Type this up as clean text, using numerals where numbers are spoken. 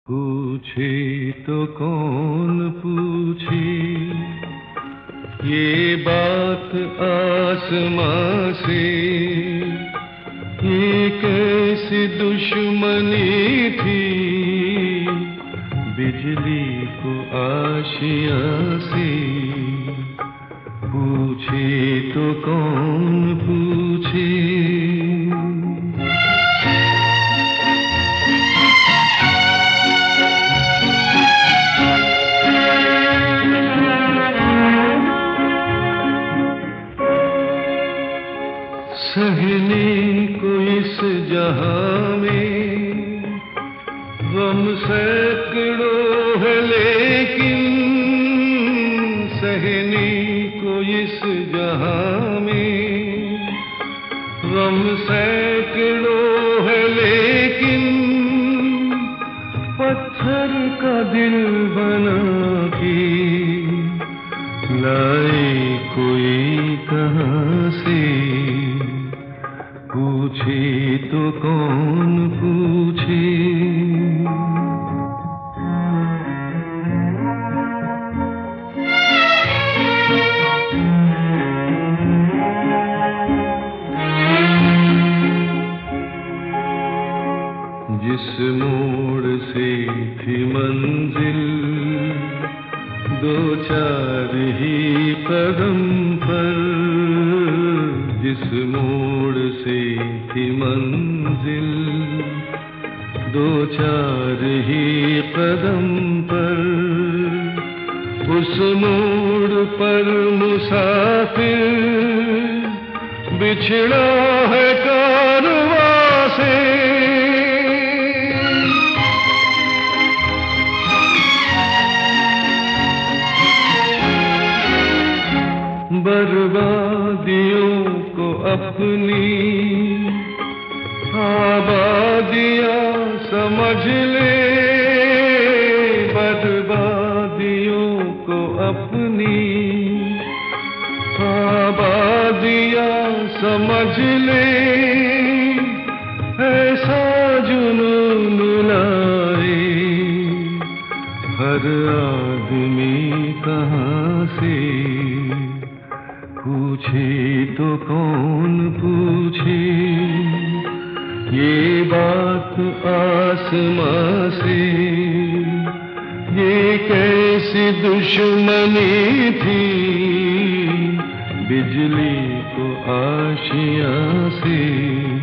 पूछे तो कौन पूछे ये बात आसमां से, ये कैसी दुश्मनी थी बिजली को आशियां से। पूछे तो कौन पूछे। सहने को इस जहां में गम सैकड़ों है, लेकिन सहने को इस जहां में गम सैकड़ों है, लेकिन पत्थर का दिल बना के लाए कोई कहां से। पूछे तो कौन पूछे। जिस मोड़ से थी मंजिल दो चार ही कदम पर, जिस मोड़ से थी मंजिल दो चार ही कदम पर, उस मोड़ पर मुसाफिर बिछड़ा है कारवां से। बर्बादियों को अपनी आबादियां समझ ले, बर्बादियों को अपनी आबादियां समझ ले। ऐसा जुनून लाए हर आदमी कहां से। पूछे तो कौन पूछे ये बात आसमां से, ये कैसी दुश्मनी थी बिजली को आशियां से।